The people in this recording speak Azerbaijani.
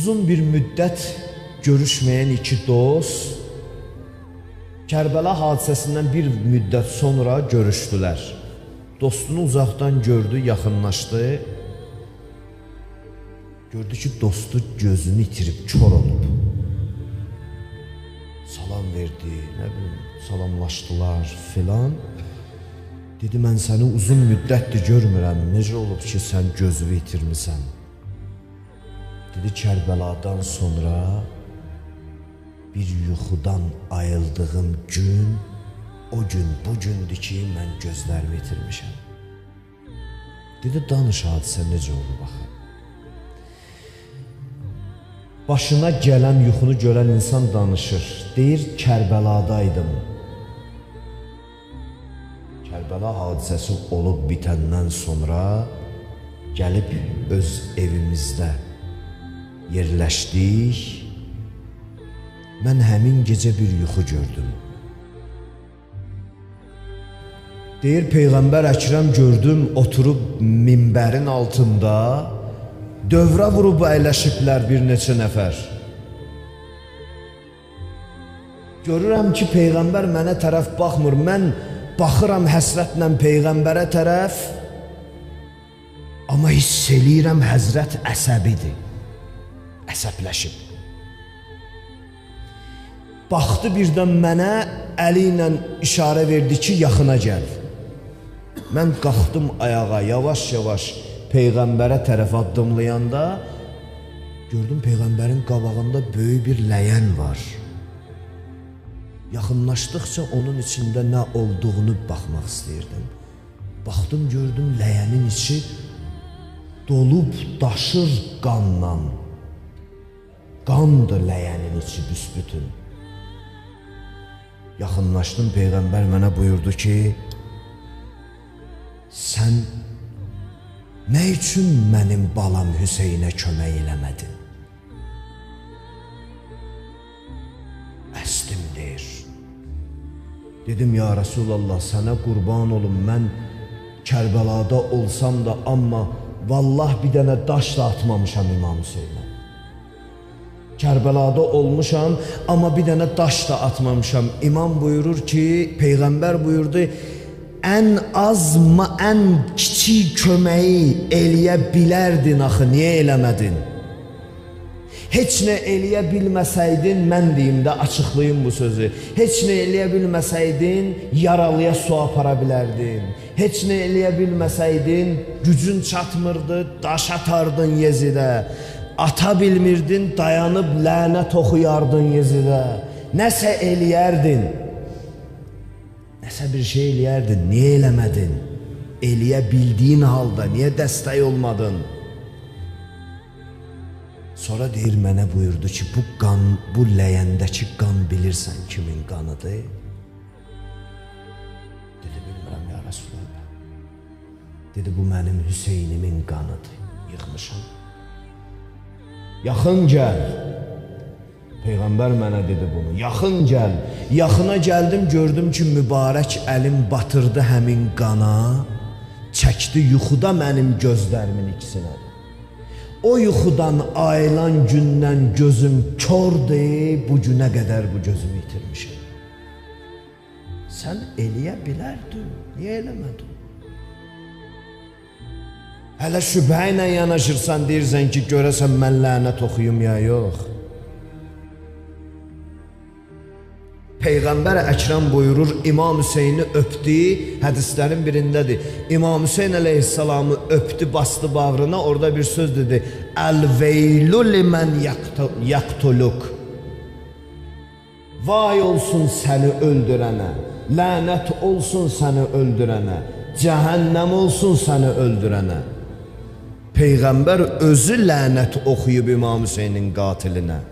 Uzun bir müddət görüşməyən iki dost Kərbəla hadisəsindən bir müddət sonra görüşdülər. Dostunu uzaqdan gördü, yaxınlaşdı. Gördü ki, dostu gözünü itirib, kör olub. Salam verdi, nə bilim, salamlaşdılar filan. Dedi, mən səni uzun müddətdir görmürəm, necə olub ki, sən gözünü itirmisən? Dedi, Kərbəladan sonra bir yuxudan ayıldığım gün, o gün bu gündür ki, mən gözlərimi itirmişəm. Dedi, danış hadisə necə oldu baxın. Başına gələn yuxunu görən insan danışır. Deyir, Kərbələdaydım. Kərbəla hadisəsi olub bitəndən sonra gəlib öz evimizdə yerləşdik. Mən həmin gecə bir yuxu gördüm. Deyir, Peyğəmbər Əkrəm gördüm, oturub minbərin altında, dövrə vurub əyləşiblər bir neçə nəfər. Görürəm ki, Peyğəmbər mənə tərəf baxmır, mən baxıram həsrətlə Peyğəmbərə tərəf, amma hiss eləyirəm Həzrət əsəbidir, əsəbləşib. Baxdı birdən mənə, əli ilə işarə verdi ki, yaxına gəl. Mən qalxdım ayağa, yavaş-yavaş Peyğəmbərə tərəf addımlayanda, gördüm Peyğəmbərin qabağında böyük bir ləyən var. Yaxınlaşdıqca onun içində nə olduğunu baxmaq istəyirdim. Baxdım, gördüm ləyənin içi dolub daşır qanla. Qandır ləyənin içi büsbütün. Yaxınlaşdım, Peyğəmbər mənə buyurdu ki, sən nə üçün mənim balam Hüseynə kömək eləmədin? Əsdim deyir. Dedim, ya Rasulallah, sənə qurban olum, mən Kərbəlada olsam da, amma vallah bir dənə daş da atmamışam İmam Hüseynə. Kərbəlada olmuşam, amma bir dənə daş da atmamışam. İmam buyurur ki, Peyğəmbər buyurdu, ən azma, ən kiçik köməyi eləyə bilərdin axı, niyə eləmədin? Heç nə eləyə bilməsəydin, mən deyim də, açıqlayım bu sözü, heç nə eləyə bilməsəydin, yaralıya su apara bilərdin. Heç nə eləyə bilməsəydin, gücün çatmırdı, daş atardın Yezidə. Ata bilmirdin, dayanıb lənət oxuyardın Yezidə. Nəsə eləyərdin. Nəsə bir şey eləyərdin, niyə eləmədin? Eləyə bildiyin halda, niyə dəstək olmadın? Sonra deyir, mənə buyurdu ki, bu qan, bu ləyəndəki qan bilirsən kimin qanıdır? Dedi, bilmirəm ya Rasulallah. Dedi, bu mənim Hüseynimin qanıdır, yıxmışam. Yaxın gəl. Peyğəmbər mənə dedi bunu, yaxın gəl. Yaxına gəldim, gördüm ki, mübarək əlim batırdı həmin qana, çəkdi yuxuda mənim gözlərimin ikisinə. O yuxudan ayılan gündən gözüm kördür, bu günə qədər bu gözümü itirmişim. Sən eləyə bilərdin, niyə eləmədin? Hələ şübhə ilə yanaşırsan, deyirsən ki, görəsən mən lənət oxuyum ya yox. Peyğəmbər Əkrəm buyurur, İmam Hüseyni öpdü, hədislərin birindədir. İmam Hüseyn əleyhissalamı öpdü, bastı bağrına, orada bir söz dedi. Əl-veylu limən yaqtuluk. Vay olsun səni öldürənə, lənət olsun səni öldürənə, cəhənnəm olsun səni öldürənə. Peyğəmbər özü lənət oxuyub İmam Hüseynin qatilinə.